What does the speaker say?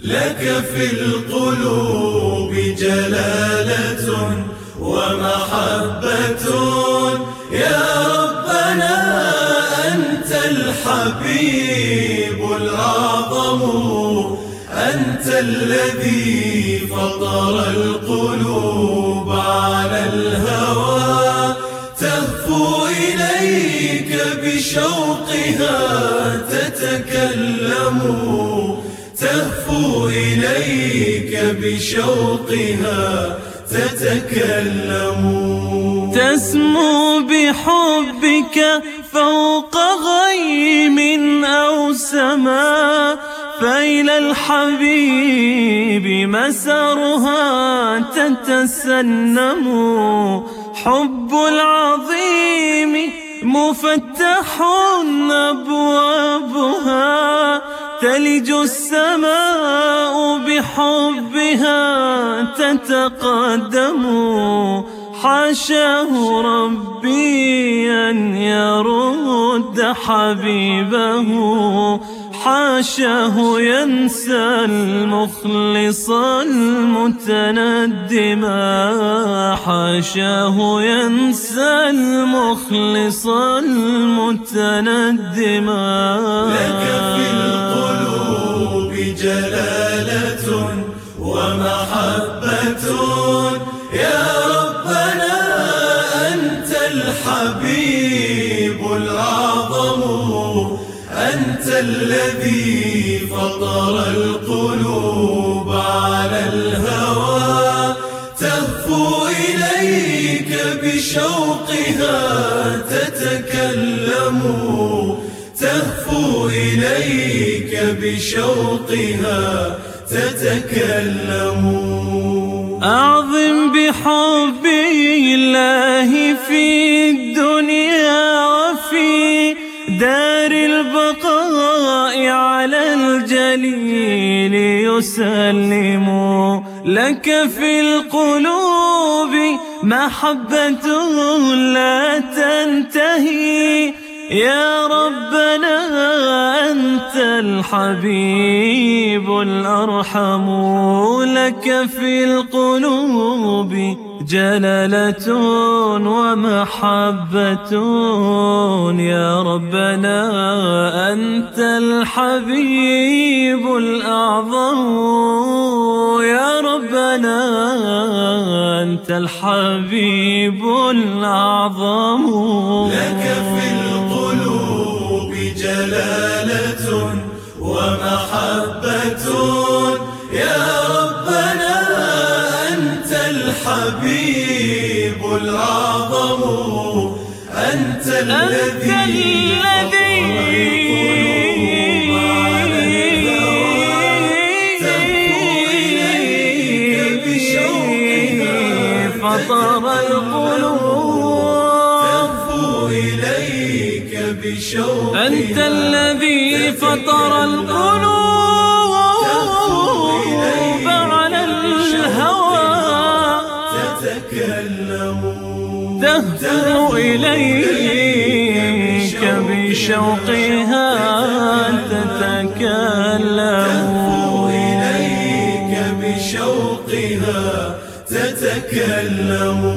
لك في القلوب جلالة ومحبة يا ربنا، أنت الحبيب الأعظم، أنت الذي فطر القلوب على الهوى، تهفو إليك بشوقها تتكلم، تهفو إليك بشوقها تتكلم. تسمو بحبك فوق غيم أو سماء، فإلى الحبيب مسارها تتسنم. حب العظيم مفتح أبوابها، تلج السماء بحبها تتقدم. حاشاه ربي أن يرد حبيبه، حاشاه ينسى المخلص المتندما، حاشاه ينسى المخلص المتندما. لك في القلوب جلالة ومحبة يا ربنا، أنت الحبيب الأعظم، أنت الذي فطر القلوب على الهوى، تهفو إليك بشوقها تتكلم، تهفو إليك بشوقها تتكلم. أعظم بحب الله في الدنيا وفي دار البقاء على الجليل يسلم. لك في القلوب محبة لا تنتهي يا ربنا، أنت الحبيب الأرحم. لك في القلوب جلالة ومحبة يا ربنا، أنت الحبيب الأعظم، يا ربنا أنت الحبيب الأعظم. لك في القلوب جلالة ومحبة يا ربنا، أنت الحبيب الأعظم، أنت الذي فطر القلوب، تهفو إليك بشوقها، أنت الذي فطر القلوب على الهوى، تتكلم، تهفو إليك بشوقها تتكلم، تهفو إليك بشوقها تتكلم.